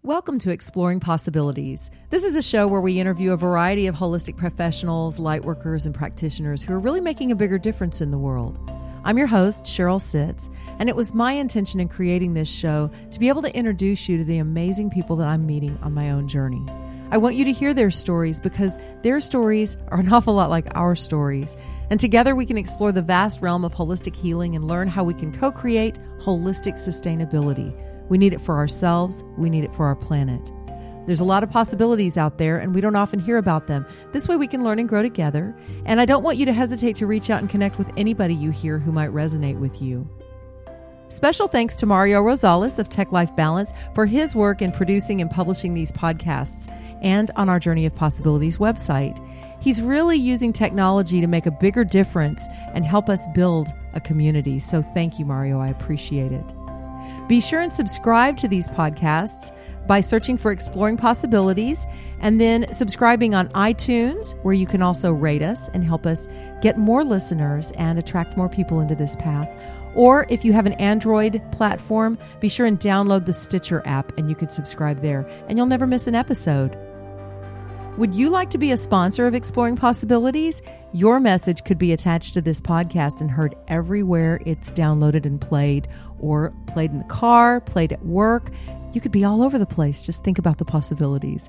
Welcome to Exploring Possibilities. This is a show where we interview a variety of holistic professionals, lightworkers, and practitioners who are really making a bigger difference in the world. I'm your host, Cheryl Sitz, and it was my intention in creating this show to be able to introduce you to the amazing people that I'm meeting on my own journey. I want you to hear their stories because their stories are an awful lot like our stories. And together we can explore the vast realm of holistic healing and learn how we can co-create holistic sustainability. We need it for ourselves. We need it for our planet. There's a lot of possibilities out there, and we don't often hear about them. This way we can learn and grow together. And I don't want you to hesitate to reach out and connect with anybody you hear who might resonate with you. Special thanks to Mario Rosales of Tech Life Balance for his work in producing and publishing these podcasts and on our Journey of Possibilities website. He's really using technology to make a bigger difference and help us build a community. So thank you, Mario. I appreciate it. Be sure and subscribe to these podcasts by searching for Exploring Possibilities and then subscribing on iTunes, where you can also rate us and help us get more listeners and attract more people into this path. Or if you have an Android platform, be sure and download the Stitcher app and you can subscribe there and you'll never miss an episode. Would you like to be a sponsor of Exploring Possibilities? Your message could be attached to this podcast and heard everywhere it's downloaded and played, or played in the car, played at work. You could be all over the place. Just think about the possibilities.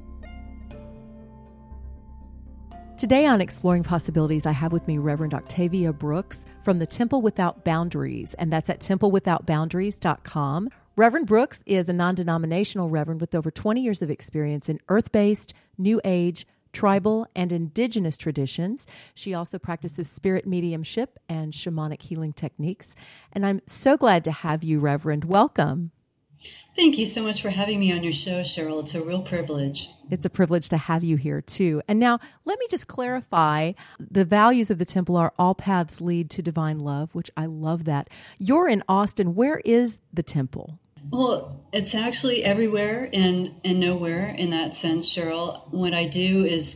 Today on Exploring Possibilities, I have with me Reverend Octavia Brooks from the Temple Without Boundaries, and that's at templewithoutboundaries.com. Reverend Brooks is a non-denominational reverend with over 20 years of experience in earth-based, New Age, tribal, and indigenous traditions. She also practices spirit mediumship and shamanic healing techniques. And I'm so glad to have you, Reverend. Welcome. Thank you so much for having me on your show, Cheryl. It's a real privilege. It's a privilege to have you here, too. And now, let me just clarify, the values of the temple are all paths lead to divine love, which I love that. You're in Austin. Where is the temple? Well, it's actually everywhere and nowhere in that sense, Cheryl. What I do is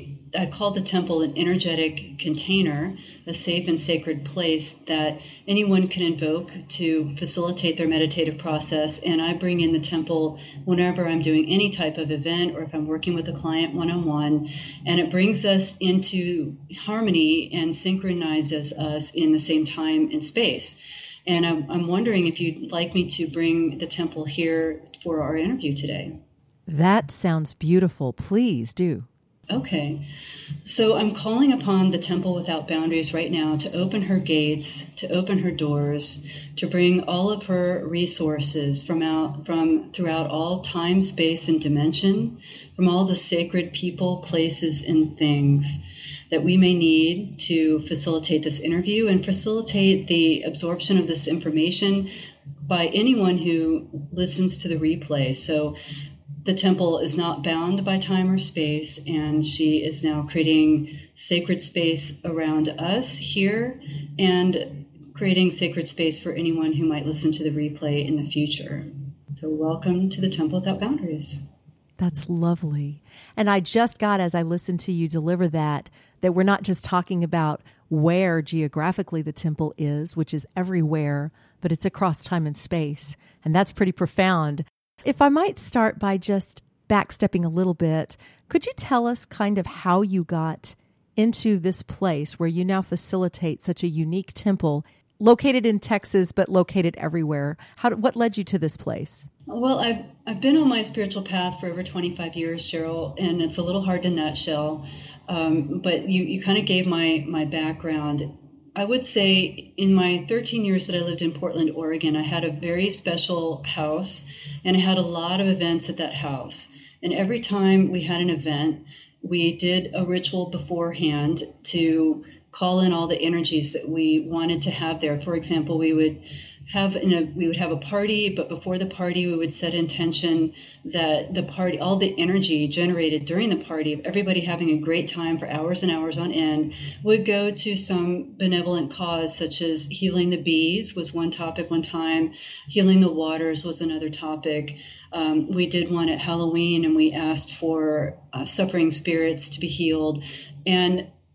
I call the temple an energetic container, a safe and sacred place that anyone can invoke to facilitate their meditative process. And I bring in the temple whenever I'm doing any type of event or if I'm working with a client one-on-one. And it brings us into harmony and synchronizes us in the same time and space. And I'm wondering if you'd like me to bring the temple here for our interview today. That sounds beautiful. Please do. Okay. So I'm calling upon the Temple Without Boundaries right now to open her gates, to open her doors, to bring all of her resources from throughout all time, space, and dimension, from all the sacred people, places, and things that we may need to facilitate this interview and facilitate the absorption of this information by anyone who listens to the replay. So the temple is not bound by time or space, and she is now creating sacred space around us here and creating sacred space for anyone who might listen to the replay in the future. So welcome to the Temple Without Boundaries. That's lovely. And I just got, as I listened to you deliver that we're not just talking about where geographically the temple is, which is everywhere, but it's across time and space. And that's pretty profound. If I might start by just backstepping a little bit, could you tell us kind of how you got into this place where you now facilitate such a unique temple located in Texas, but located everywhere? What led you to this place? Well, I've been on my spiritual path for over 25 years, Cheryl, and it's a little hard to nutshell, but you kind of gave my background. I would say in my 13 years that I lived in Portland, Oregon, I had a very special house, and I had a lot of events at that house. And every time we had an event, we did a ritual beforehand to call in all the energies that we wanted to have there. For example, we would have a party, but before the party, we would set intention that the party, all the energy generated during the party of everybody having a great time for hours and hours on end, would go to some benevolent cause, such as healing the bees was one topic one time, healing the waters was another topic. We did one at Halloween, and we asked for suffering spirits to be healed. And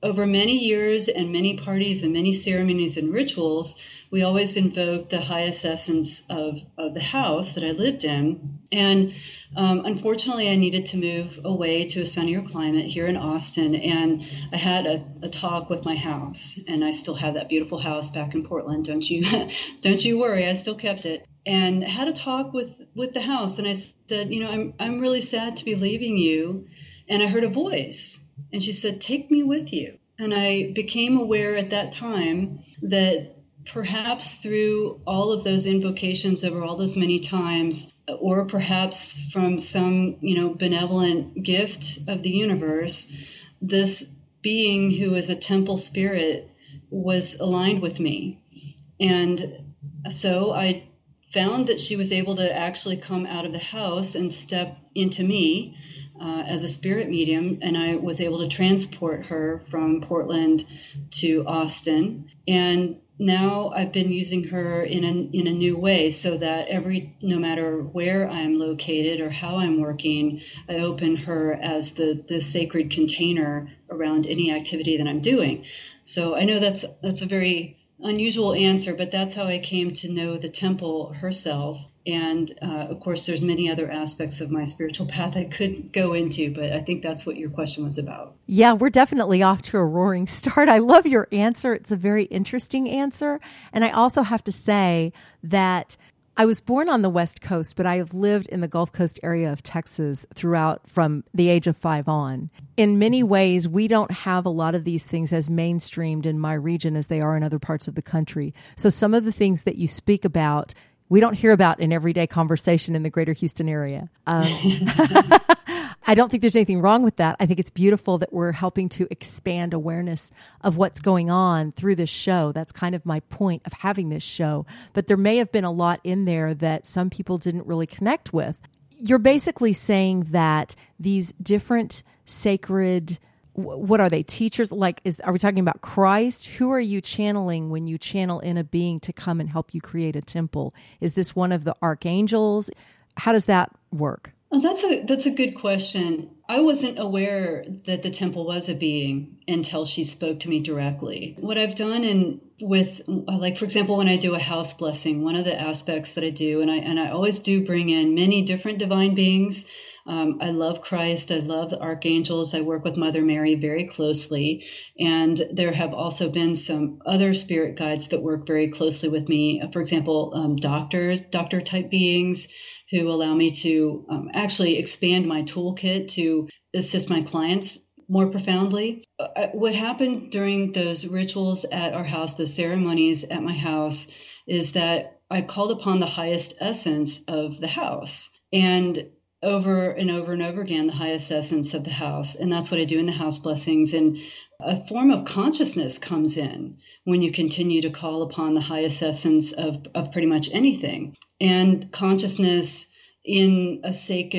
over many years and many parties and many ceremonies and rituals, we always invoked the highest essence of the house that I lived in. And unfortunately, I needed to move away to a sunnier climate here in Austin. And I had a talk with my house, and I still have that beautiful house back in Portland. Don't you worry, I still kept it. And had a talk with the house, and I said, I'm really sad to be leaving you. And I heard a voice, and she said, "Take me with you." And I became aware at that time that perhaps through all of those invocations over all those many times, or perhaps from some, benevolent gift of the universe, this being who is a temple spirit was aligned with me. And so I found that she was able to actually come out of the house and step into me as a spirit medium, and I was able to transport her from Portland to Austin. And now I've been using her in a new way, so that no matter where I'm located or how I'm working, I open her as the sacred container around any activity that I'm doing. So I know that's a very unusual answer, but that's how I came to know the temple herself. And of course, there's many other aspects of my spiritual path I could go into, but I think that's what your question was about. Yeah, we're definitely off to a roaring start. I love your answer. It's a very interesting answer. And I also have to say that I was born on the West Coast, but I have lived in the Gulf Coast area of Texas throughout from the age of 5 on. In many ways, we don't have a lot of these things as mainstreamed in my region as they are in other parts of the country. So some of the things that you speak about, we don't hear about in everyday conversation in the greater Houston area. I don't think there's anything wrong with that. I think it's beautiful that we're helping to expand awareness of what's going on through this show. That's kind of my point of having this show. But there may have been a lot in there that some people didn't really connect with. You're basically saying that these different sacred, what are they, teachers? Are we talking about Christ? Who are you channeling when you channel in a being to come and help you create a temple? Is this one of the archangels? How does that work? Oh, that's a good question. I wasn't aware that the temple was a being until she spoke to me directly. What I've done for example, when I do a house blessing, one of the aspects that I do, and I always do bring in many different divine beings. I love Christ. I love the archangels. I work with Mother Mary very closely. And there have also been some other spirit guides that work very closely with me. For example, doctor type beings who allow me to actually expand my toolkit to assist my clients more profoundly. What happened during those rituals at our house, those ceremonies at my house, is that I called upon the highest essence of the house. And over and over and over again, the highest essence of the house. And that's what I do in the house blessings. And a form of consciousness comes in when you continue to call upon the highest essence of pretty much anything. And consciousness in a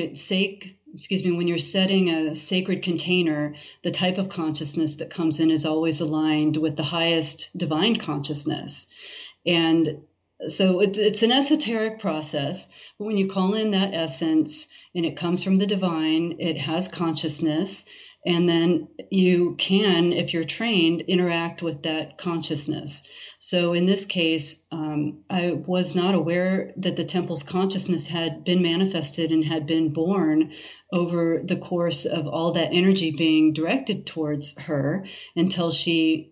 when you're setting a sacred container, the type of consciousness that comes in is always aligned with the highest divine consciousness. And so it's an esoteric process, but when you call in that essence and it comes from the divine, it has consciousness, and then you can, if you're trained, interact with that consciousness. So in this case, I was not aware that the temple's consciousness had been manifested and had been born over the course of all that energy being directed towards her until she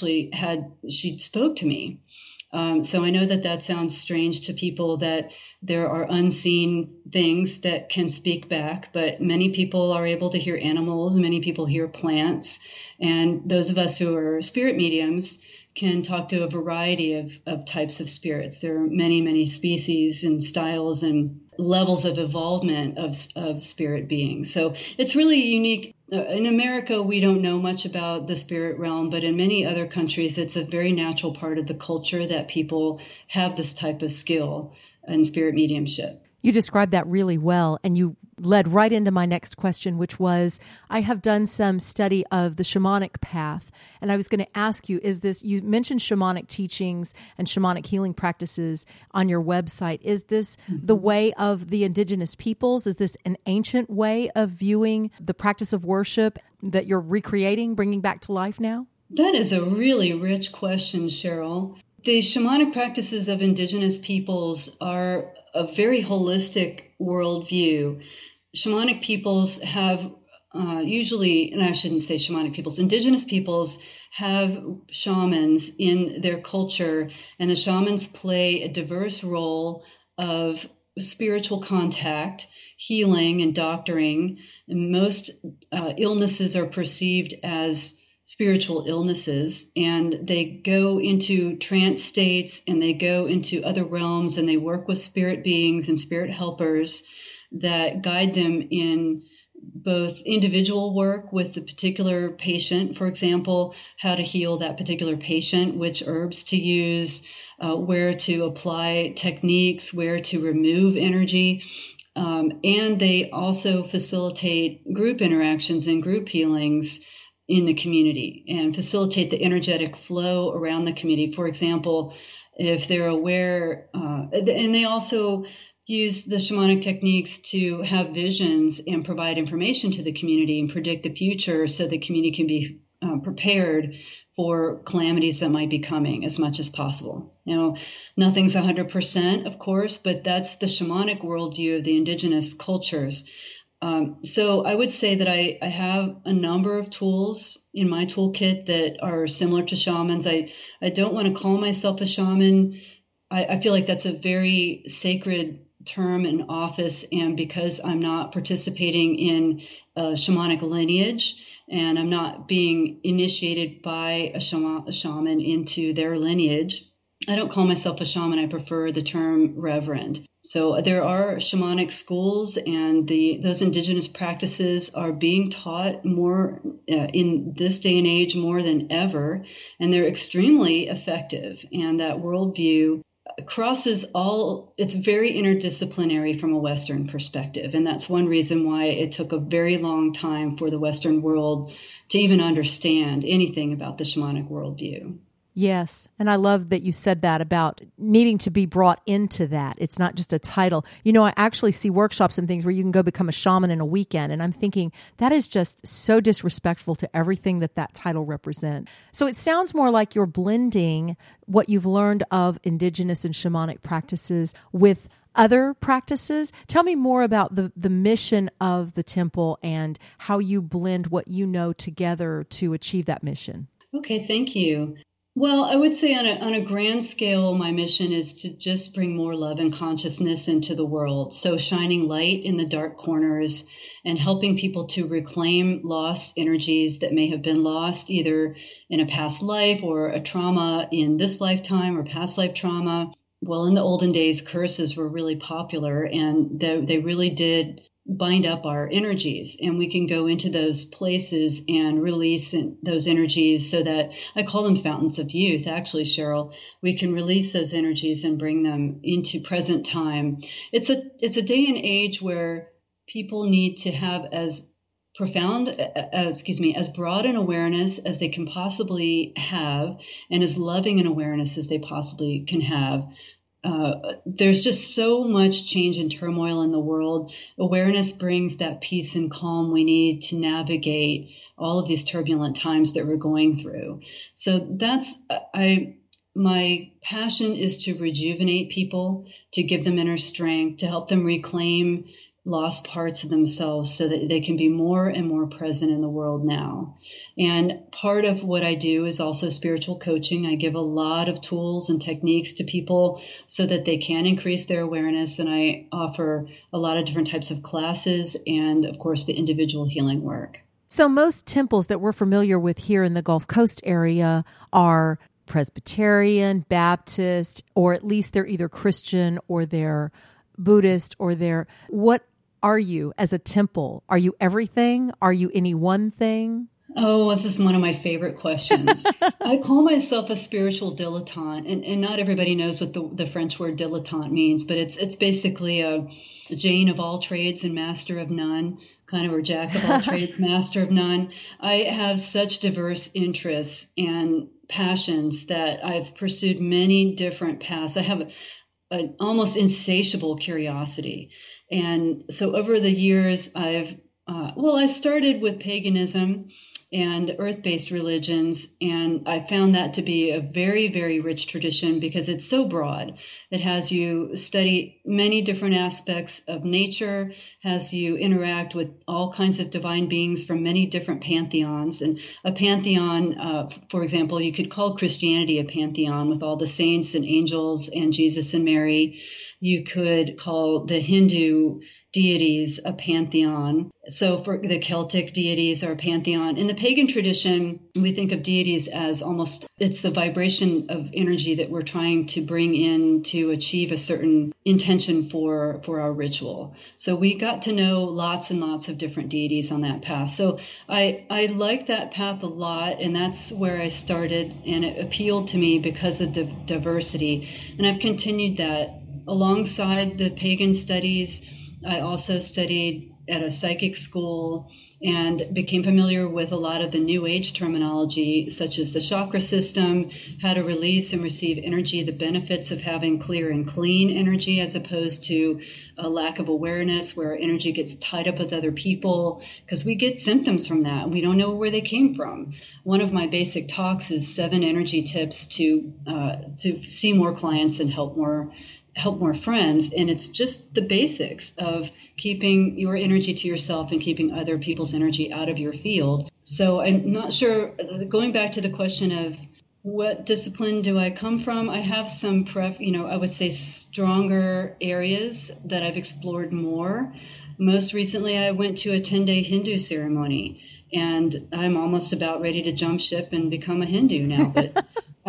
spoke to me. So I know that sounds strange to people, that there are unseen things that can speak back, but many people are able to hear animals, many people hear plants, and those of us who are spirit mediums can talk to a variety of types of spirits. There are many, many species and styles and levels of involvement of spirit beings. So it's really unique. In America, we don't know much about the spirit realm, but in many other countries, it's a very natural part of the culture that people have this type of skill in spirit mediumship. You described that really well, and you led right into my next question, which was, I have done some study of the shamanic path, and I was going to ask you, you mentioned shamanic teachings and shamanic healing practices on your website. Is this the way of the indigenous peoples? Is this an ancient way of viewing the practice of worship that you're recreating, bringing back to life now? That is a really rich question, Cheryl. The shamanic practices of indigenous peoples are a very holistic worldview. Shamanic peoples have usually, and I shouldn't say shamanic peoples, indigenous peoples have shamans in their culture, and the shamans play a diverse role of spiritual contact, healing, and doctoring. And most illnesses are perceived as spiritual illnesses, and they go into trance states and they go into other realms, and they work with spirit beings and spirit helpers that guide them in both individual work with the particular patient, for example, how to heal that particular patient, which herbs to use, where to apply techniques, where to remove energy. And they also facilitate group interactions and group healings in the community and facilitate the energetic flow around the community. For example, if they're aware, and they also use the shamanic techniques to have visions and provide information to the community and predict the future so the community can be prepared for calamities that might be coming as much as possible. Nothing's 100%, of course, but that's the shamanic worldview of the indigenous cultures. So I would say that I have a number of tools in my toolkit that are similar to shamans. I don't want to call myself a shaman. I feel like that's a very sacred term and office, and because I'm not participating in a shamanic lineage and I'm not being initiated by a shaman into their lineage, I don't call myself a shaman. I prefer the term reverend. So there are shamanic schools, and those indigenous practices are being taught more in this day and age more than ever, and they're extremely effective. And that worldview crosses it's very interdisciplinary from a Western perspective. And that's one reason why it took a very long time for the Western world to even understand anything about the shamanic worldview. Yes. And I love that you said that about needing to be brought into that. It's not just a title. I actually see workshops and things where you can go become a shaman in a weekend. And I'm thinking that is just so disrespectful to everything that title represents. So it sounds more like you're blending what you've learned of indigenous and shamanic practices with other practices. Tell me more about the mission of the temple and how you blend what you know together to achieve that mission. Okay, thank you. Well, I would say on a grand scale, my mission is to just bring more love and consciousness into the world. So shining light in the dark corners and helping people to reclaim lost energies that may have been lost either in a past life or a trauma in this lifetime or past life trauma. Well, in the olden days, curses were really popular, and they really did bind up our energies, and we can go into those places and release those energies so that I call them fountains of youth. Actually, Cheryl, we can release those energies and bring them into present time. It's a day and age where people need to have as broad an awareness as they can possibly have, and as loving an awareness as they possibly can have. There's just so much change and turmoil in the world. Awareness brings that peace and calm we need to navigate all of these turbulent times that we're going through. So my passion is to rejuvenate people, to give them inner strength, to help them reclaim lost parts of themselves so that they can be more and more present in the world now. And part of what I do is also spiritual coaching. I give a lot of tools and techniques to people so that they can increase their awareness. And I offer a lot of different types of classes and, of course, the individual healing work. So most temples that we're familiar with here in the Gulf Coast area are Presbyterian, Baptist, or at least they're either Christian or they're Buddhist or what are you as a temple? Are you everything? Are you any one thing? Oh, this is one of my favorite questions. I call myself a spiritual dilettante, and not everybody knows what the French word dilettante means, but it's basically a Jane of all trades and master of none, kind of, or Jack of all trades, master of none. I have such diverse interests and passions that I've pursued many different paths. I have an almost insatiable curiosity. And so over the years, I started with paganism and earth-based religions, and I found that to be a very, very rich tradition because it's so broad. It has you study many different aspects of nature, has you interact with all kinds of divine beings from many different pantheons. And a pantheon, for example, you could call Christianity a pantheon with all the saints and angels and Jesus and Mary. You could call the Hindu deities a pantheon. So for the Celtic deities are a pantheon. In the pagan tradition, we think of deities as almost, it's the vibration of energy that we're trying to bring in to achieve a certain intention for our ritual. So we got to know lots and lots of different deities on that path. So I like that path a lot, and that's where I started, and it appealed to me because of the diversity. And I've continued that. Alongside the pagan studies, I also studied at a psychic school and became familiar with a lot of the New Age terminology, such as the chakra system, how to release and receive energy, the benefits of having clear and clean energy as opposed to a lack of awareness where energy gets tied up with other people, because we get symptoms from that. We don't know where they came from. One of my basic talks is 7 energy tips to see more clients and help more friends. And it's just the basics of keeping your energy to yourself and keeping other people's energy out of your field. So I'm not sure, going back to the question of what discipline do I come from? I have some I would say stronger areas that I've explored more. Most recently, I went to a 10-day Hindu ceremony, and I'm almost about ready to jump ship and become a Hindu now. But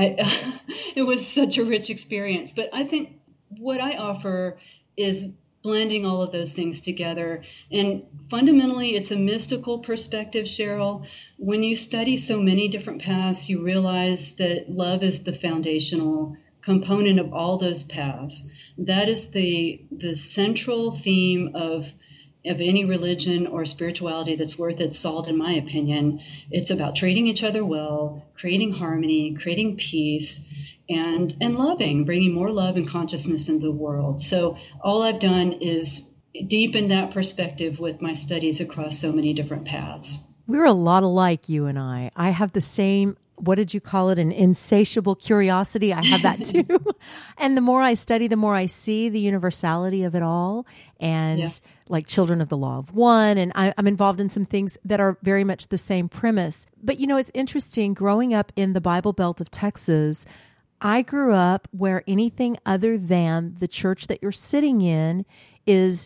it was such a rich experience. But I think what I offer is blending all of those things together. And fundamentally, it's a mystical perspective, Cheryl. When you study so many different paths, you realize that love is the foundational component of all those paths. That is the central theme of any religion or spirituality that's worth its salt, in my opinion. It's about treating each other well, creating harmony, creating peace, and loving, bringing more love and consciousness into the world. So all I've done is deepen that perspective with my studies across so many different paths. We're a lot alike, you and I. I have the same, what did you call it, an insatiable curiosity? I have that too. And the more I study, the more I see the universality of it all. And like Children of the Law of One. And I'm involved in some things that are very much the same premise. But it's interesting, growing up in the Bible Belt of Texas, I grew up where anything other than the church that you're sitting in is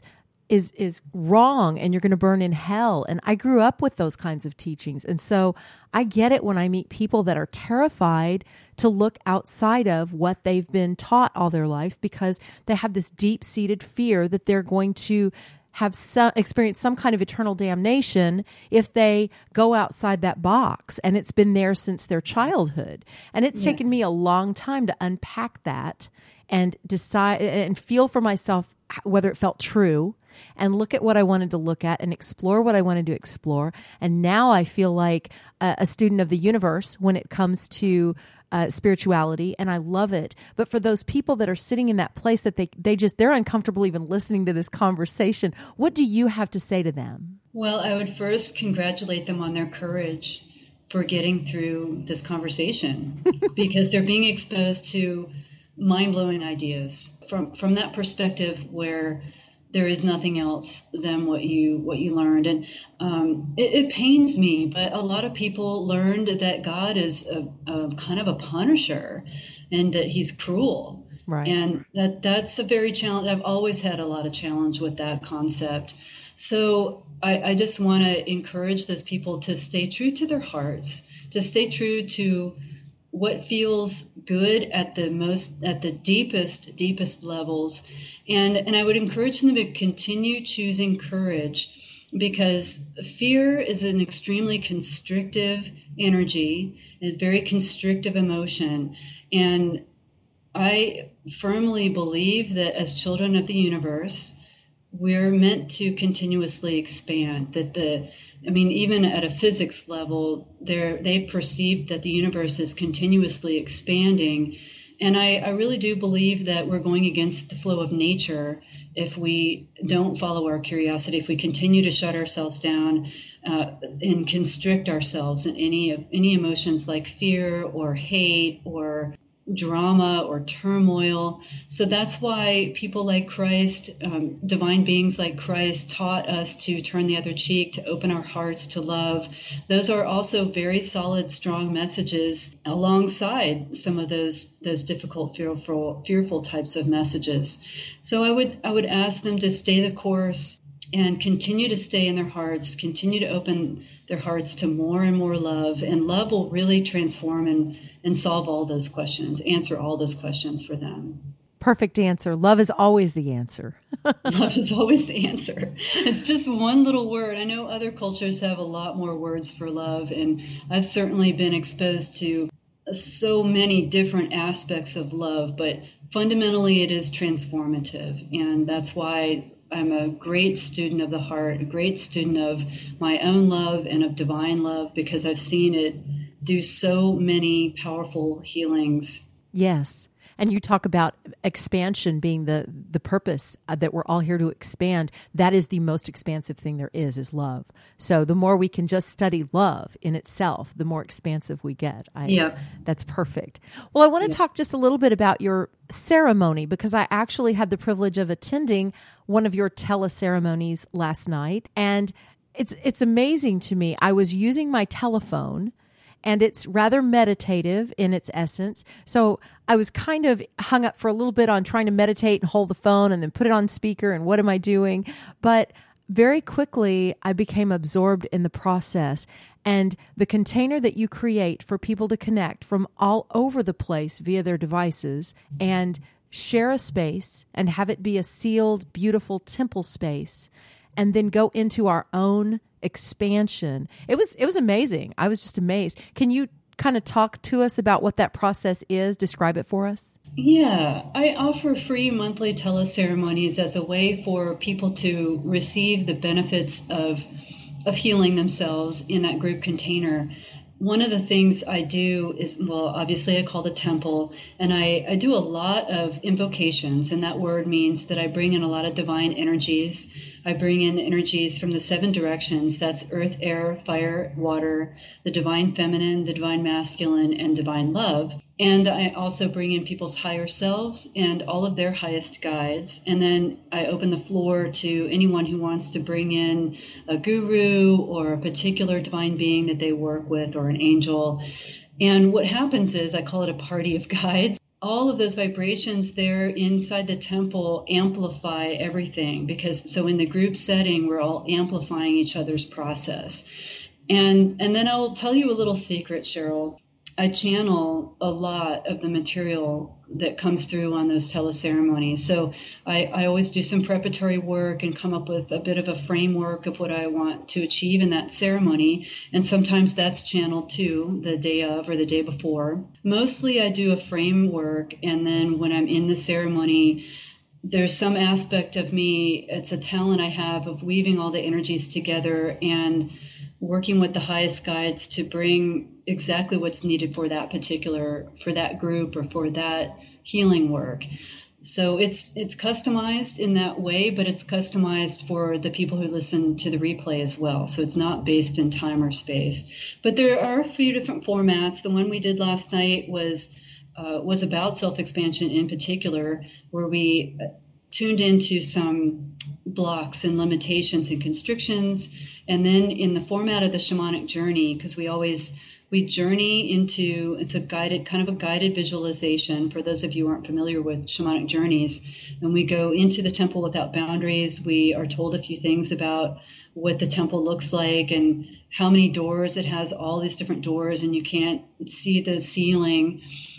wrong and you're going to burn in hell. And I grew up with those kinds of teachings. And so I get it when I meet people that are terrified to look outside of what they've been taught all their life because they have this deep-seated fear that they're going to experience some kind of eternal damnation if they go outside that box. And it's been there since their childhood. And it's taken me a long time to unpack that and decide and feel for myself whether it felt true and look at what I wanted to look at and explore what I wanted to explore. And now I feel like a student of the universe when it comes to spirituality, and I love it. But for those people that are sitting in that place that they're uncomfortable even listening to this conversation, what do you have to say to them? Well, I would first congratulate them on their courage for getting through this conversation because they're being exposed to mind-blowing ideas from that perspective where there is nothing else than what you learned. And it pains me, but a lot of people learned that God is a kind of a punisher and that he's cruel. Right. And that's a very challenge. I've always had a lot of challenge with that concept. So I just want to encourage those people to stay true to their hearts, to stay true to what feels good at the deepest levels. And I would encourage them to continue choosing courage because fear is an extremely constrictive energy, a very constrictive emotion. And I firmly believe that as children of the universe, we're meant to continuously expand. Even at a physics level, they've perceived that the universe is continuously expanding. And I really do believe that we're going against the flow of nature if we don't follow our curiosity, if we continue to shut ourselves down and constrict ourselves in any emotions like fear or hate or drama or turmoil. So that's why people like Christ, divine beings like Christ, taught us to turn the other cheek, to open our hearts to love. Those are also very solid, strong messages alongside some of those difficult, fearful types of messages. So I would ask them to stay the course and continue to stay in their hearts, continue to open their hearts to more and more love. And love will really transform and solve all those questions, answer all those questions for them. Perfect answer. Love is always the answer. Love is always the answer. It's just one little word. I know other cultures have a lot more words for love, and I've certainly been exposed to so many different aspects of love, but fundamentally it is transformative. And that's why I'm a great student of the heart, a great student of my own love and of divine love, because I've seen it do so many powerful healings. Yes. And you talk about expansion being the purpose, that we're all here to expand. That is the most expansive thing there is love. So the more we can just study love in itself, the more expansive we get. That's perfect. Well, I want to talk just a little bit about your ceremony, because I actually had the privilege of attending one of your teleceremonies last night. And it's amazing to me. I was using my telephone, and it's rather meditative in its essence. So I was kind of hung up for a little bit on trying to meditate and hold the phone and then put it on speaker and what am I doing? But very quickly, I became absorbed in the process. And the container that you create for people to connect from all over the place via their devices and share a space and have it be a sealed, beautiful temple space, and then go into our own expansion. It was amazing. I was just amazed. Can you kind of talk to us about what that process is? Describe it for us. Yeah, I offer free monthly teleceremonies as a way for people to receive the benefits of healing themselves in that group container. One of the things I do is, obviously I call the temple, and I do a lot of invocations, and that word means that I bring in a lot of divine energies. I bring in energies from the 7 directions. That's earth, air, fire, water, the divine feminine, the divine masculine, and divine love. And I also bring in people's higher selves and all of their highest guides. And then I open the floor to anyone who wants to bring in a guru or a particular divine being that they work with, or an angel. And what happens is, I call it a party of guides. All of those vibrations there inside the temple amplify everything, because so in the group setting, we're all amplifying each other's process. And then I'll tell you a little secret, Cheryl. I channel a lot of the material that comes through on those teleceremonies. So I always do some preparatory work and come up with a bit of a framework of what I want to achieve in that ceremony. And sometimes that's channeled too, the day of or the day before. Mostly I do a framework, and then when I'm in the ceremony, there's some aspect of me, it's a talent I have of weaving all the energies together and working with the highest guides to bring exactly what's needed for that group or for that healing work. So it's customized in that way, but it's customized for the people who listen to the replay as well. So it's not based in time or space. But there are a few different formats. The one we did last night was about self-expansion in particular, where we tuned into some blocks and limitations and constrictions. And then in the format of the shamanic journey, because we journey into, it's a guided visualization for those of you who aren't familiar with shamanic journeys. And we go into the temple without boundaries. We are told a few things about what the temple looks like and how many doors it has, all these different doors, and you can't see the ceiling.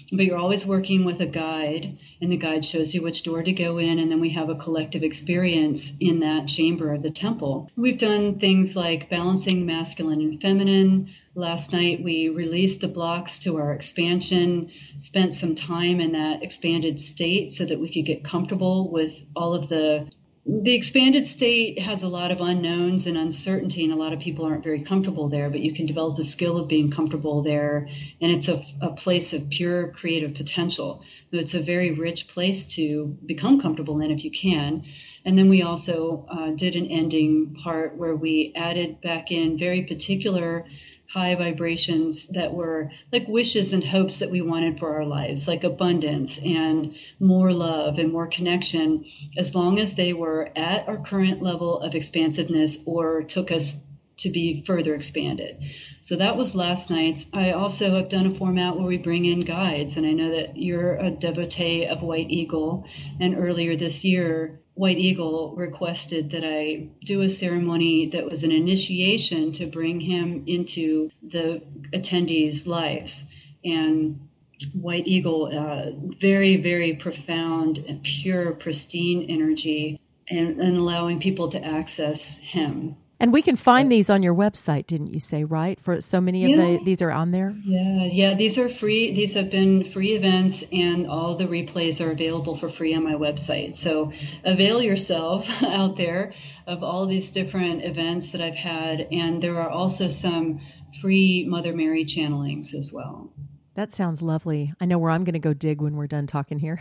but you're always working with a guide, and the guide shows you which door to go in, and then we have a collective experience in that chamber of the temple. We've done things like balancing masculine and feminine. Last night we released the blocks to our expansion, spent some time in that expanded state so that we could get comfortable with all of the expanded state has a lot of unknowns and uncertainty, and a lot of people aren't very comfortable there, but you can develop the skill of being comfortable there, and it's a place of pure creative potential. So it's a very rich place to become comfortable in if you can. And then we also did an ending part where we added back in very particular high vibrations that were like wishes and hopes that we wanted for our lives, like abundance and more love and more connection, as long as they were at our current level of expansiveness or took us to be further expanded. So that was last night's. I also have done a format where we bring in guides, and I know that you're a devotee of White Eagle, and earlier this year White Eagle requested that I do a ceremony that was an initiation to bring him into the attendees' lives. And White Eagle, very, very profound and pure, pristine energy, and allowing people to access him. And we can find these on your website, didn't you say, right? For so many of these are on there? Yeah, these are free. These have been free events, and all the replays are available for free on my website. So avail yourself out there of all these different events that I've had. And there are also some free Mother Mary channelings as well. That sounds lovely. I know where I'm going to go dig when we're done talking here.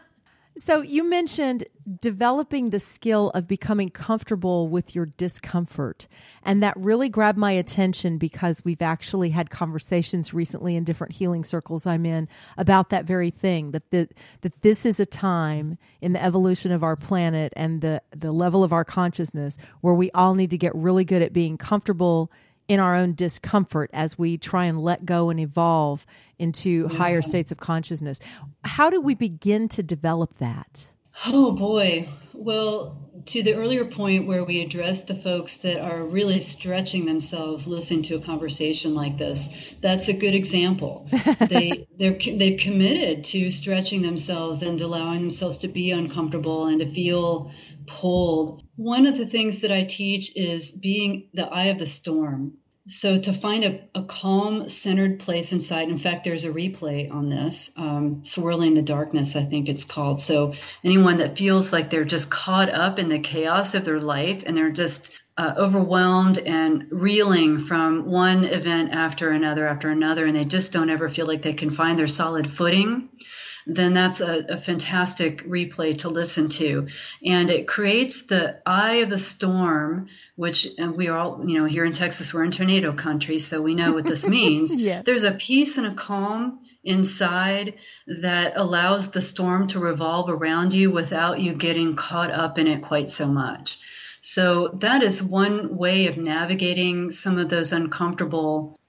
So you mentioned developing the skill of becoming comfortable with your discomfort. And that really grabbed my attention because we've actually had conversations recently in different healing circles I'm in about that very thing, that this is a time in the evolution of our planet and the level of our consciousness where we all need to get really good at being comfortable in our own discomfort as we try and let go and evolve into higher states of consciousness. How do we begin to develop that? Oh boy. Well, to the earlier point where we addressed the folks that are really stretching themselves listening to a conversation like this, that's a good example. They've committed to stretching themselves and allowing themselves to be uncomfortable and to feel pulled. One of the things that I teach is being the eye of the storm. So to find a calm, centered place inside. In fact, there's a replay on this, Swirling the Darkness, I think it's called. So anyone that feels like they're just caught up in the chaos of their life and they're just overwhelmed and reeling from one event after another, and they just don't ever feel like they can find their solid footing, then that's a fantastic replay to listen to. And it creates the eye of the storm, which we are all, here in Texas, we're in tornado country, so we know what this means. Yes. There's a peace and a calm inside that allows the storm to revolve around you without you getting caught up in it quite so much. So that is one way of navigating some of those uncomfortable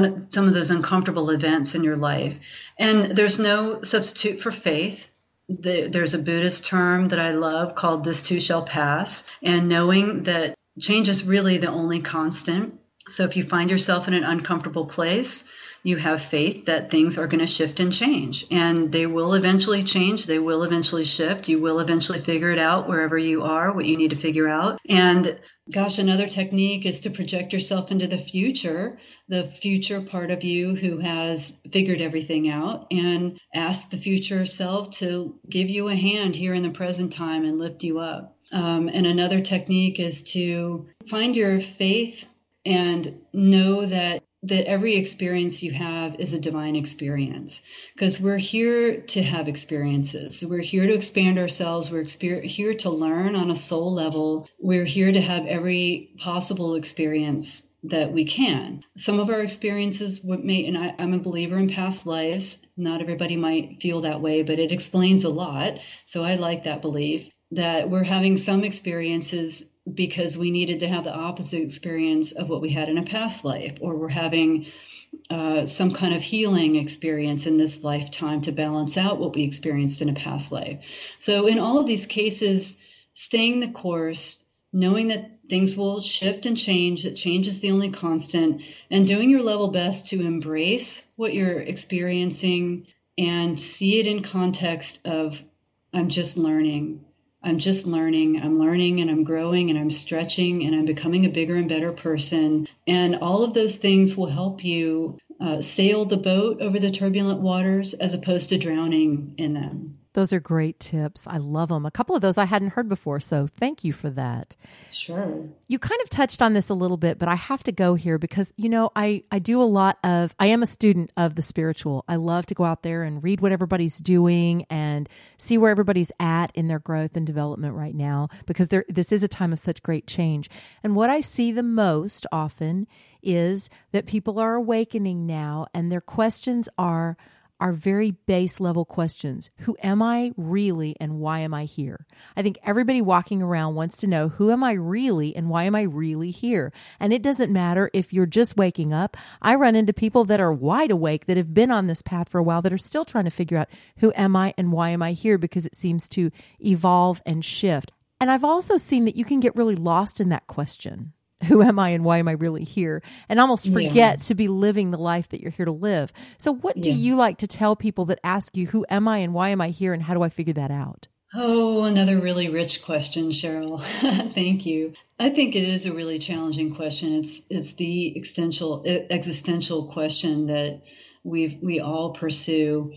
events in your life. And there's no substitute for faith. There's a Buddhist term that I love called "this too shall pass," and knowing that change is really the only constant. So if you find yourself in an uncomfortable place, you have faith that things are going to shift and change, and they will eventually change. They will eventually shift. You will eventually figure it out wherever you are, what you need to figure out. And gosh, another technique is to project yourself into the future part of you who has figured everything out, and ask the future self to give you a hand here in the present time and lift you up. And another technique is to find your faith and know that every experience you have is a divine experience, because we're here to have experiences. We're here to expand ourselves. We're here to learn on a soul level. We're here to have every possible experience that we can. Some of our experiences I'm a believer in past lives. Not everybody might feel that way, but it explains a lot. So I like that belief that we're having some experiences because we needed to have the opposite experience of what we had in a past life, or we're having some kind of healing experience in this lifetime to balance out what we experienced in a past life. So in all of these cases, staying the course, knowing that things will shift and change, that change is the only constant, and doing your level best to embrace what you're experiencing and see it in context of, I'm just learning. I'm learning and I'm growing and I'm stretching and I'm becoming a bigger and better person. And all of those things will help you sail the boat over the turbulent waters as opposed to drowning in them. Those are great tips. I love them. A couple of those I hadn't heard before, so thank you for that. Sure. You kind of touched on this a little bit, but I have to go here because, I am a student of the spiritual. I love to go out there and read what everybody's doing and see where everybody's at in their growth and development right now, because this is a time of such great change. And what I see the most often is that people are awakening now, and their questions are very base level questions. Who am I really and why am I here? I think everybody walking around wants to know, who am I really and why am I really here? And it doesn't matter if you're just waking up. I run into people that are wide awake, that have been on this path for a while, that are still trying to figure out, who am I and why am I here? Because it seems to evolve and shift. And I've also seen that you can get really lost in that question. Who am I and why am I really here? And almost forget to be living the life that you're here to live. So what do you like to tell people that ask you, who am I and why am I here and how do I figure that out? Oh, another really rich question, Cheryl. Thank you. I think it is a really challenging question. It's the existential question that we all pursue.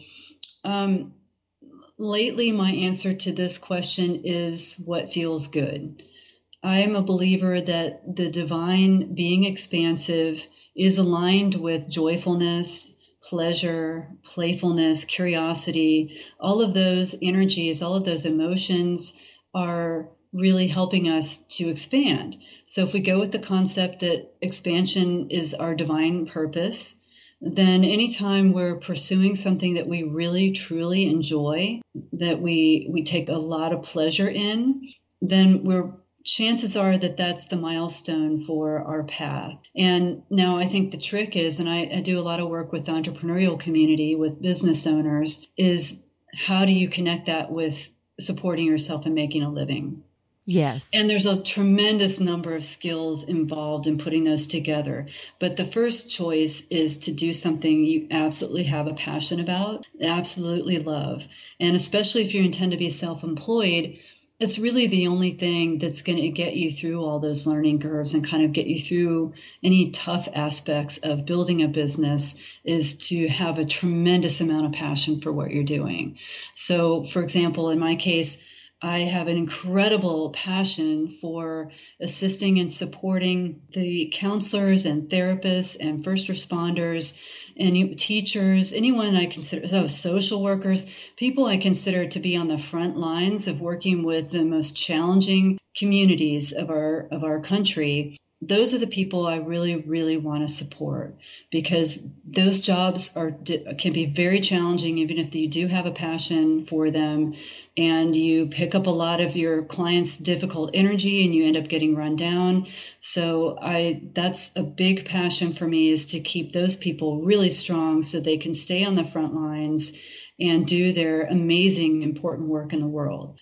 Lately, my answer to this question is what feels good. I am a believer that the divine, being expansive, is aligned with joyfulness, pleasure, playfulness, curiosity. All of those energies, all of those emotions are really helping us to expand. So if we go with the concept that expansion is our divine purpose, then anytime we're pursuing something that we really, truly enjoy, that we take a lot of pleasure in, then chances are that that's the milestone for our path. And now I think the trick is, and I do a lot of work with the entrepreneurial community, with business owners, is how do you connect that with supporting yourself and making a living? Yes. And there's a tremendous number of skills involved in putting those together. But the first choice is to do something you absolutely have a passion about, absolutely love. And especially if you intend to be self-employed, it's really the only thing that's going to get you through all those learning curves and kind of get you through any tough aspects of building a business, is to have a tremendous amount of passion for what you're doing. So, for example, in my case, I have an incredible passion for assisting and supporting the counselors and therapists and first responders and teachers, anyone I consider, social workers, people I consider to be on the front lines of working with the most challenging communities of our country. Those are the people I really, really want to support, because those jobs can be very challenging, even if you do have a passion for them, and you pick up a lot of your clients' difficult energy and you end up getting run down. So that's a big passion for me, is to keep those people really strong so they can stay on the front lines and do their amazing, important work in the world.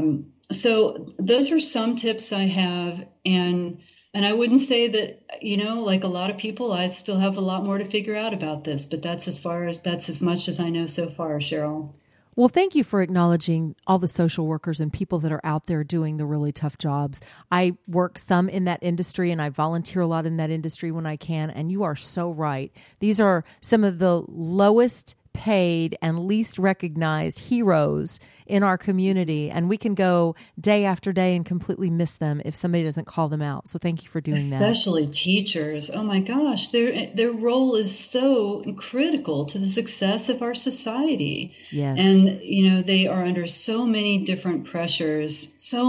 So those are some tips I have. And I wouldn't say that, like a lot of people, I still have a lot more to figure out about this, but that's as much as I know so far, Cheryl. Well, thank you for acknowledging all the social workers and people that are out there doing the really tough jobs. I work some in that industry and I volunteer a lot in that industry when I can. And you are so right. These are some of the lowest paid and least recognized heroes in our community, and we can go day after day and completely miss them if somebody doesn't call them out. So thank you for doing that. Especially teachers. Oh my gosh, their role is so critical to the success of our society. Yes. And they are under so many different pressures,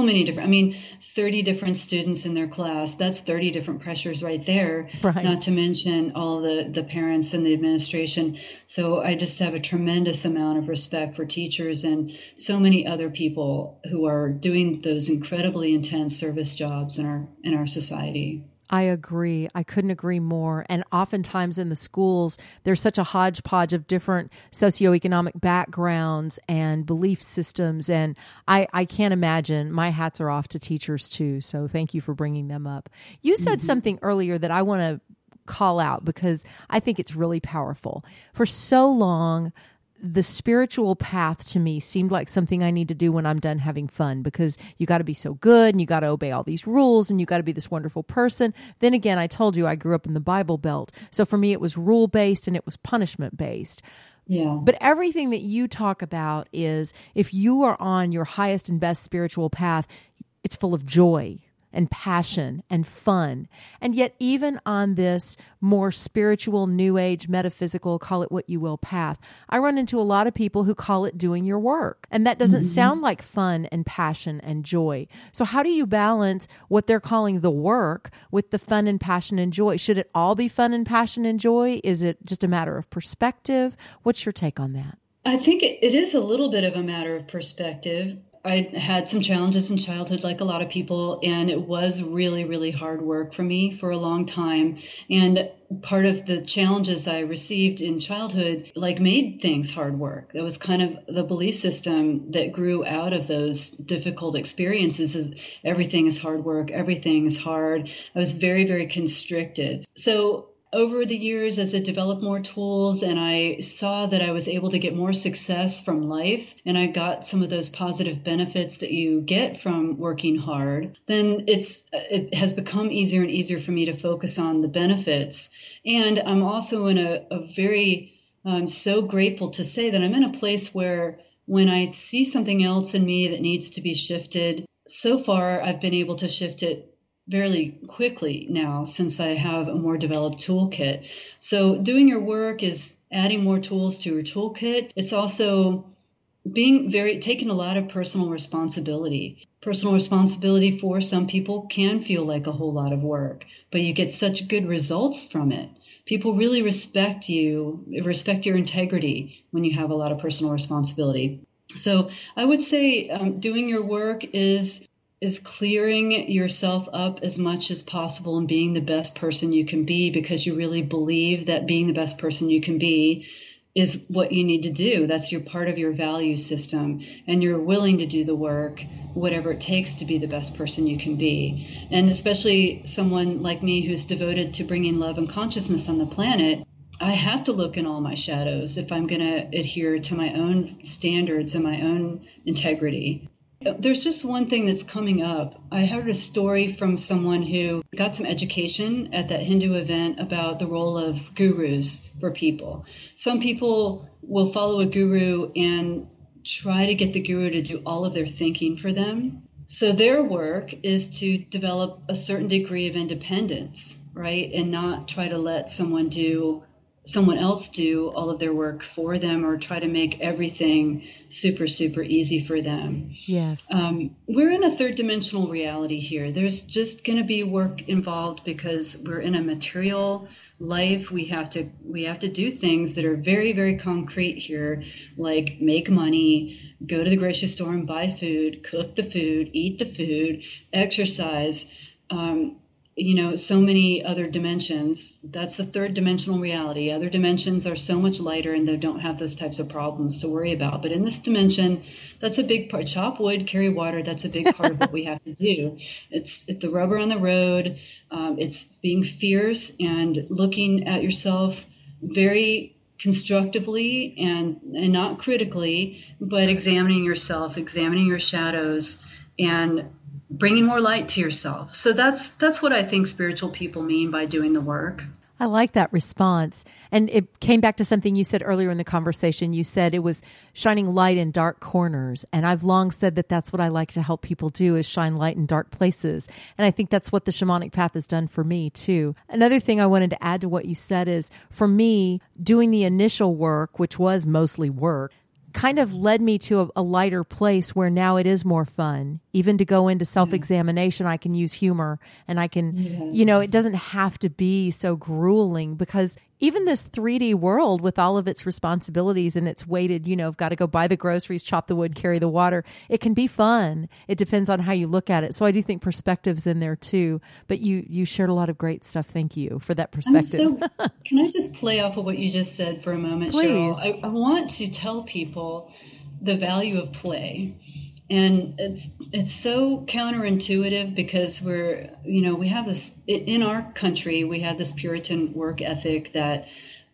30 different students in their class. That's 30 different pressures right there. Right. Not to mention all the parents and the administration. So I just have a tremendous amount of respect for teachers and so many other people who are doing those incredibly intense service jobs in our society. I agree. I couldn't agree more. And oftentimes in the schools, there's such a hodgepodge of different socioeconomic backgrounds and belief systems. And I can't imagine. My hats are off to teachers too. So thank you for bringing them up. You said something earlier that I want to call out because I think it's really powerful. For so long, the spiritual path to me seemed like something I need to do when I'm done having fun, because you got to be so good and you got to obey all these rules and you got to be this wonderful person. Then again, I told you I grew up in the Bible Belt. So for me, it was rule-based and it was punishment-based. Yeah. But everything that you talk about is, if you are on your highest and best spiritual path, it's full of joy and passion and fun. And yet even on this more spiritual, new age, metaphysical, call it what you will, path, I run into a lot of people who call it doing your work. And that doesn't sound like fun and passion and joy. So how do you balance what they're calling the work with the fun and passion and joy? Should it all be fun and passion and joy? Is it just a matter of perspective? What's your take on that? I think it is a little bit of a matter of perspective. I had some challenges in childhood, like a lot of people, and it was really, really hard work for me for a long time. And part of the challenges I received in childhood, made things hard work. That was kind of the belief system that grew out of those difficult experiences, is everything is hard work, everything is hard. I was very, very constricted. So over the years, as I developed more tools and I saw that I was able to get more success from life, and I got some of those positive benefits that you get from working hard, then it has become easier and easier for me to focus on the benefits. And I'm also in I'm so grateful to say that I'm in a place where when I see something else in me that needs to be shifted, so far I've been able to shift it fairly quickly now, since I have a more developed toolkit. So doing your work is adding more tools to your toolkit. It's also taking a lot of personal responsibility. Personal responsibility for some people can feel like a whole lot of work, but you get such good results from it. People really respect you, respect your integrity when you have a lot of personal responsibility. So I would say doing your work is clearing yourself up as much as possible and being the best person you can be, because you really believe that being the best person you can be is what you need to do. That's your part of your value system, and you're willing to do the work, whatever it takes to be the best person you can be. And especially someone like me who's devoted to bringing love and consciousness on the planet, I have to look in all my shadows if I'm going to adhere to my own standards and my own integrity. There's just one thing that's coming up. I heard a story from someone who got some education at that Hindu event about the role of gurus for people. Some people will follow a guru and try to get the guru to do all of their thinking for them. So their work is to develop a certain degree of independence, right? And not try to let someone else do all of their work for them, or try to make everything super, super easy for them. Yes. We're in a third dimensional reality here. There's just going to be work involved because we're in a material life. We have to do things that are very, very concrete here, like make money, go to the grocery store and buy food, cook the food, eat the food, exercise, so many other dimensions. That's the third dimensional reality. Other dimensions are so much lighter and they don't have those types of problems to worry about. But in this dimension, that's a big part. Chop wood, carry water. That's a big part of what we have to do. It's the rubber on the road. It's being fierce and looking at yourself very constructively and not critically, but examining yourself, examining your shadows, and bringing more light to yourself. So that's what I think spiritual people mean by doing the work. I like that response. And it came back to something you said earlier in the conversation. You said it was shining light in dark corners. And I've long said that that's what I like to help people do, is shine light in dark places. And I think that's what the shamanic path has done for me too. Another thing I wanted to add to what you said is, for me, doing the initial work, which was mostly work, kind of led me to a lighter place where now it is more fun. Even to go into self-examination, I can use humor, and I can, it doesn't have to be so grueling, because even this 3D world with all of its responsibilities and its weighted, I've got to go buy the groceries, chop the wood, carry the water. It can be fun. It depends on how you look at it. So I do think perspective's in there too. But you shared a lot of great stuff. Thank you for that perspective. Can I just play off of what you just said for a moment, Please. Cheryl? I want to tell people the value of play. And it's so counterintuitive, because we have this, in our country, we have this Puritan work ethic that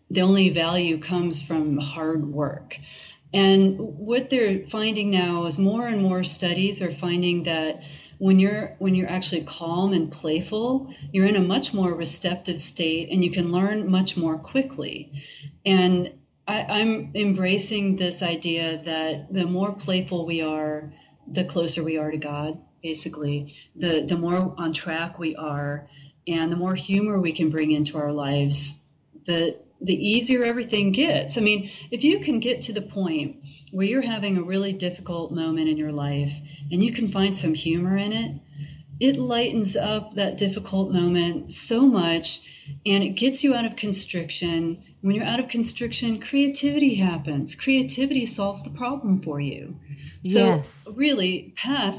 the only value comes from hard work. And what they're finding now is more and more studies are finding that when you're actually calm and playful, you're in a much more receptive state and you can learn much more quickly. And I'm embracing this idea that the more playful we are, the closer we are to God, basically. The more on track we are and the more humor we can bring into our lives, the easier everything gets. I mean, if you can get to the point where you're having a really difficult moment in your life and you can find some humor in it, it lightens up that difficult moment so much and it gets you out of constriction. When you're out of constriction, creativity happens. Creativity solves the problem for you. So Yes. really,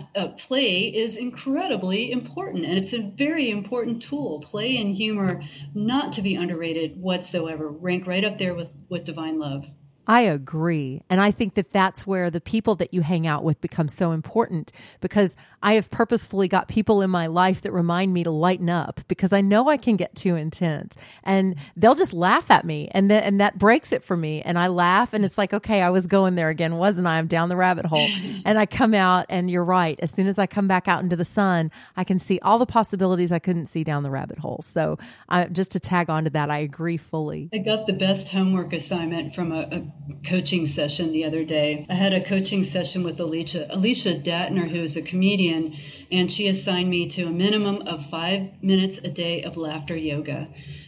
play is incredibly important, and it's a very important tool. Play and humor, not to be underrated whatsoever, rank right up there with divine love. I agree. And I think that that's where the people that you hang out with become so important, because I have purposefully got people in my life that remind me to lighten up, because I know I can get too intense and they'll just laugh at me. And that breaks it for me. And I laugh and it's like, okay, I was going there again, wasn't I? I'm down the rabbit hole. And I come out, and you're right. As soon as I come back out into the sun, I can see all the possibilities I couldn't see down the rabbit hole. So just to tag on to that, I agree fully. I got the best homework assignment from a coaching session the other day. I had a coaching session with Alicia Datner, who is a comedian, and she assigned me to a minimum of 5 minutes a day of laughter yoga.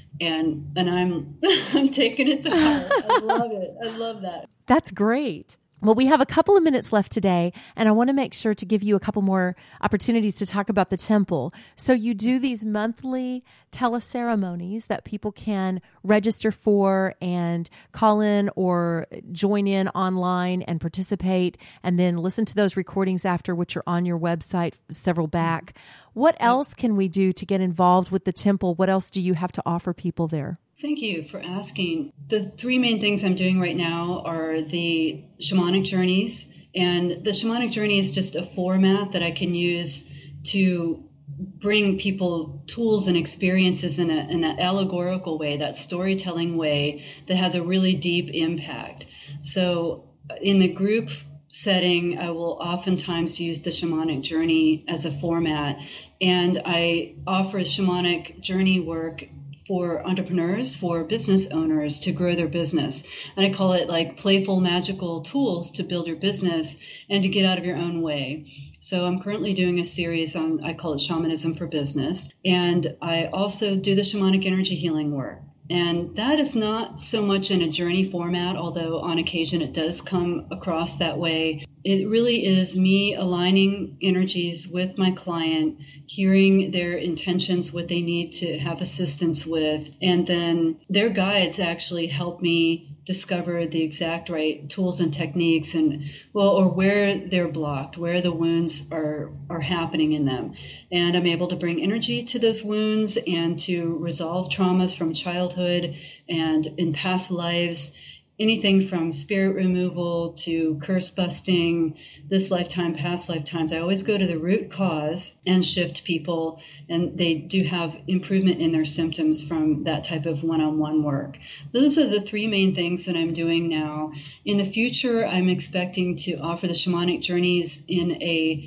And I'm I'm taking it to heart. I love it. I love that. That's great. Well, we have a couple of minutes left today, and I want to make sure to give you a couple more opportunities to talk about the temple. So you do these monthly teleceremonies that people can register for and call in or join in online and participate, and then listen to those recordings after, which are on your website, several back. What else can we do to get involved with the temple? What else do you have to offer people there? Thank you for asking. The three main things I'm doing right now are the shamanic journeys. And the shamanic journey is just a format that I can use to bring people tools and experiences in that allegorical way, that storytelling way that has a really deep impact. So in the group setting, I will oftentimes use the shamanic journey as a format. And I offer shamanic journey work for entrepreneurs, for business owners to grow their business. And I call it like playful, magical tools to build your business and to get out of your own way. So I'm currently doing a series on, I call it Shamanism for Business. And I also do the shamanic energy healing work. And that is not so much in a journey format, although on occasion it does come across that way. It really is me aligning energies with my client, hearing their intentions, what they need to have assistance with, and then their guides actually help me discover the exact right tools and techniques or where they're blocked, where the wounds are happening in them. And I'm able to bring energy to those wounds and to resolve traumas from childhood and in past lives, anything from spirit removal to curse busting, this lifetime, past lifetimes. I always go to the root cause and shift people, and they do have improvement in their symptoms from that type of one-on-one work. Those are the three main things that I'm doing now. In the future, I'm expecting to offer the shamanic journeys in a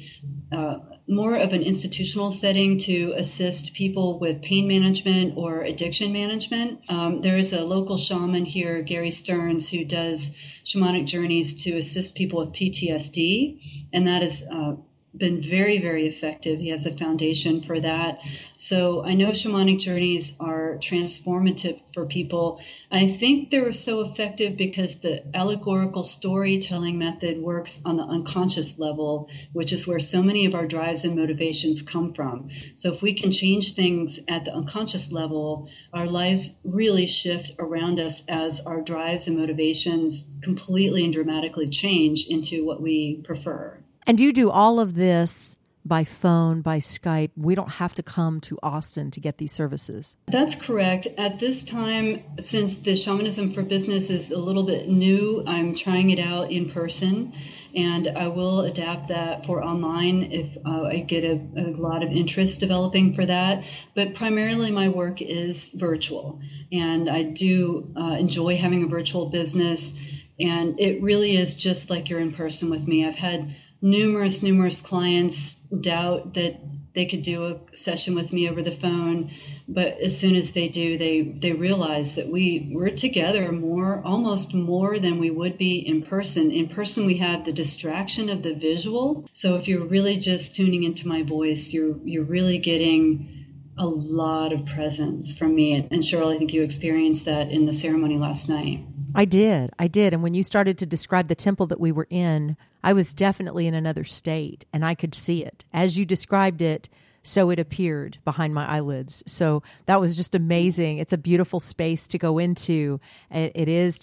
more of an institutional setting to assist people with pain management or addiction management. There is a local shaman here, Gary Stearns, who does shamanic journeys to assist people with PTSD, and that has been very, very effective. He has a foundation for that. So I know shamanic journeys are transformative for people. I think they're so effective because the allegorical storytelling method works on the unconscious level, which is where so many of our drives and motivations come from. So if we can change things at the unconscious level, our lives really shift around us as our drives and motivations completely and dramatically change into what we prefer. And you do all of this by phone, by Skype. We don't have to come to Austin to get these services. That's correct. At this time, since the Shamanism for Business is a little bit new, I'm trying it out in person, and I will adapt that for online if I get a lot of interest developing for that. But primarily my work is virtual, and I do enjoy having a virtual business, and it really is just like you're in person with me. I've had numerous clients doubt that they could do a session with me over the phone, but as soon as they do, they realize that we're together almost more than we would be in person. In person, we have the distraction of the visual. So if you're really just tuning into my voice, you're really getting a lot of presence from me. And Cheryl, I think you experienced that in the ceremony last night. I did. And when you started to describe the temple that we were in, I was definitely in another state, and I could see it. As you described it, so it appeared behind my eyelids. So that was just amazing. It's a beautiful space to go into. It is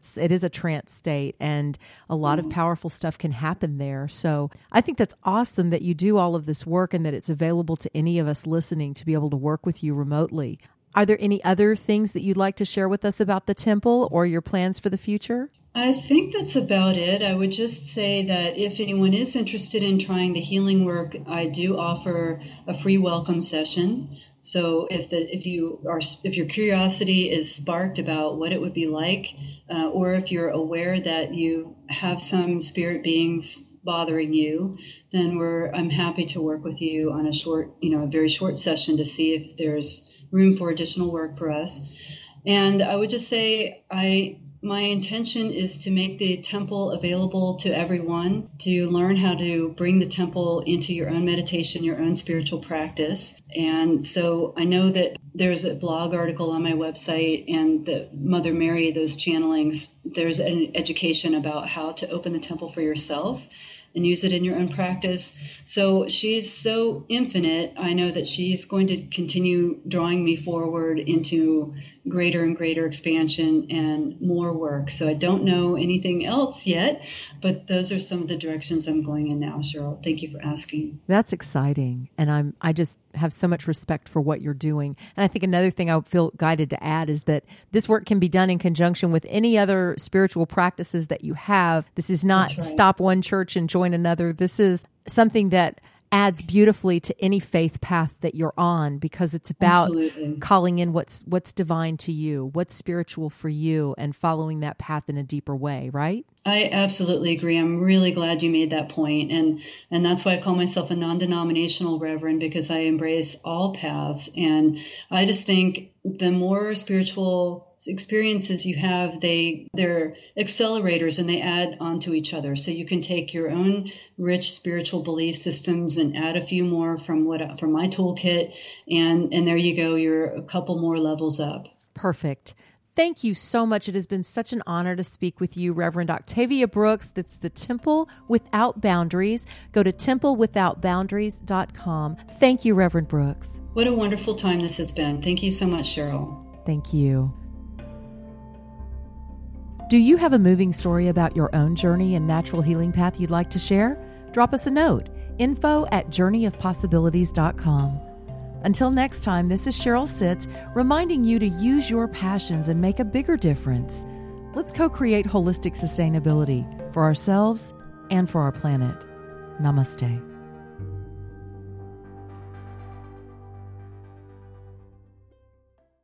a trance state, and a lot of powerful stuff can happen there. So I think that's awesome that you do all of this work and that it's available to any of us listening to be able to work with you remotely. Are there any other things that you'd like to share with us about the temple or your plans for the future? I think that's about it. I would just say that if anyone is interested in trying the healing work, I do offer a free welcome session. So if your curiosity is sparked about what it would be like, or if you're aware that you have some spirit beings bothering you, then I'm happy to work with you on a very short session to see if there's room for additional work for us. And I would just say my intention is to make the temple available to everyone, to learn how to bring the temple into your own meditation, your own spiritual practice. And so I know that there's a blog article on my website, and the Mother Mary, those channelings, there's an education about how to open the temple for yourself and use it in your own practice. So she's so infinite. I know that she's going to continue drawing me forward into greater and greater expansion and more work. So I don't know anything else yet, but those are some of the directions I'm going in now, Cheryl. Thank you for asking. That's exciting. And I just have so much respect for what you're doing. And I think another thing I feel guided to add is that this work can be done in conjunction with any other spiritual practices that you have. This is not stop one church and join another. This is something that adds beautifully to any faith path that you're on, because it's about calling in what's divine to you, what's spiritual for you, and following that path in a deeper way, right? I absolutely agree. I'm really glad you made that point. And that's why I call myself a non-denominational reverend, because I embrace all paths. And I just think the more spiritual experiences you have, they're accelerators, and they add onto each other. So you can take your own rich spiritual belief systems and add a few more from my toolkit, and there you go. You're a couple more levels up. Perfect. Thank you so much. It has been such an honor to speak with you, Reverend Octavia Brooks. That's the Temple Without Boundaries. Go to templewithoutboundaries.com. Thank you, Reverend Brooks. What a wonderful time this has been. Thank you so much, Cheryl. Thank you. Do you have a moving story about your own journey and natural healing path you'd like to share? Drop us a note. info@journeyofpossibilities.com. Until next time, this is Cheryl Sitz reminding you to use your passions and make a bigger difference. Let's co-create holistic sustainability for ourselves and for our planet. Namaste.